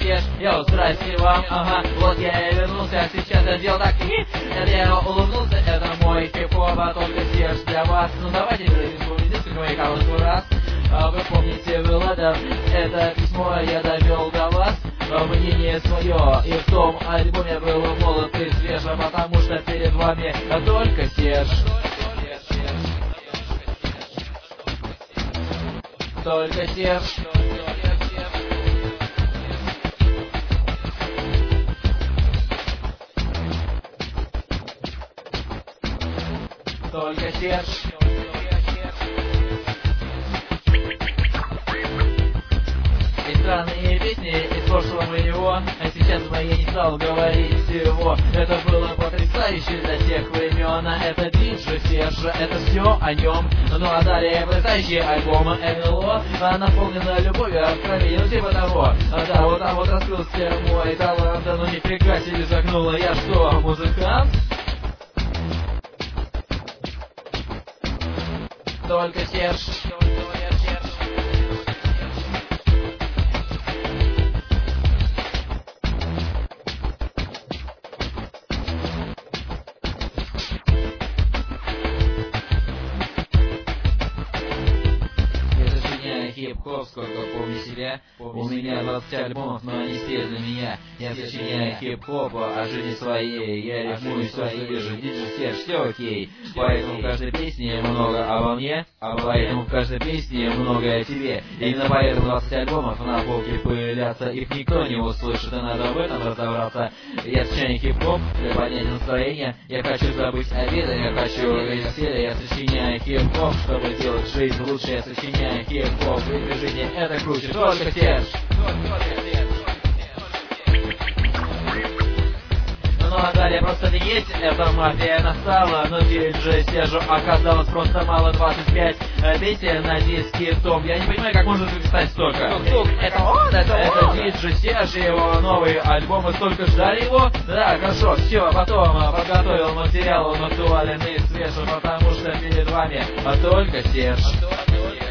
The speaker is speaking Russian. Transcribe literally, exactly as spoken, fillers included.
Серж, йоу, здрасте вам, ага, вот я и вернулся, сейчас я сделал так, и это я улыбнулся, это мой хип-хоп, а только Серж для вас. Ну давайте вспомнить несколько моих колонку раз. А вы помните, Владов, это письмо я довел до вас. Мнение свое, и в том альбоме было молод и свежо, потому что перед вами только Серж. Только Серж. Только Серж. И странные песни из прошлого моего, а сейчас бы я не стал говорить всего. Это было потрясающе для тех времен. Это диджей Серж, это все о нем. Ну а далее потрясающий альбом НЛО, наполнена любовью, откровением, ну типа того. Да, вот там вот раскрылся мой талант. Ну нифига себе загнула, я что, музыкант? Только Серж. Хип-хоп, сколько помню себя. У меня двадцать альбомов, но они все для меня. Я сочиняю хип-хоп о жизни своей. Я рифмую все, что вижу. Диджей Серж, все окей. Поэтому в каждой песне много обо мне, а поэтому в каждой песне много о тебе. Именно поэтому двадцать альбомов на полке пылятся. Их никто не услышит, и надо в этом разобраться. Я сочиняю хип-хоп для поднятия настроения. Я хочу забыть обиды, я хочу веселья. Я сочиняю хип-хоп, чтобы сделать жизнь лучше. Я сочиняю хип-хоп. Движение это круче, только Серж. Ну а далее просто не есть, эта мафия настала. Но диджей Сержу оказалось просто мало. Двадцать пять песен на диске том. Я не понимаю, как можно записать столько. Это он, это он. Это диджей Серж, его новый альбом. Мы столько ждали его. Да, хорошо, все, потом подготовил материал. Он актуален и свеж, потому что перед вами только Серж.